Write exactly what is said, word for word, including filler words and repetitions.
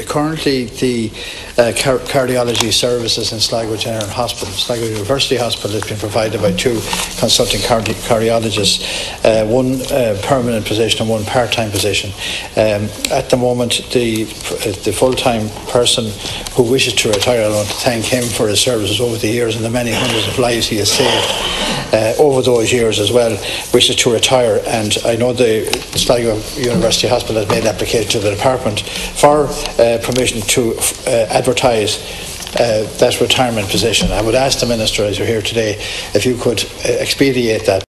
currently the uh, car cardiology services in Sligo General Hospital, Sligo University Hospital, has been provided by two consulting cardi cardiologists, uh, one uh, permanent position and one part-time position. Um, at the moment, the, the full-time person who wishes to retire, I want to thank him for his services over the years and the many hundreds of lives he has saved uh, over those years as well, wishes to retire, and I know the Sligo University Hospital has made an application to the department for uh, permission to uh, advertise uh, that retirement position. I would ask the Minister, as you're here today, if you could uh, expedite that.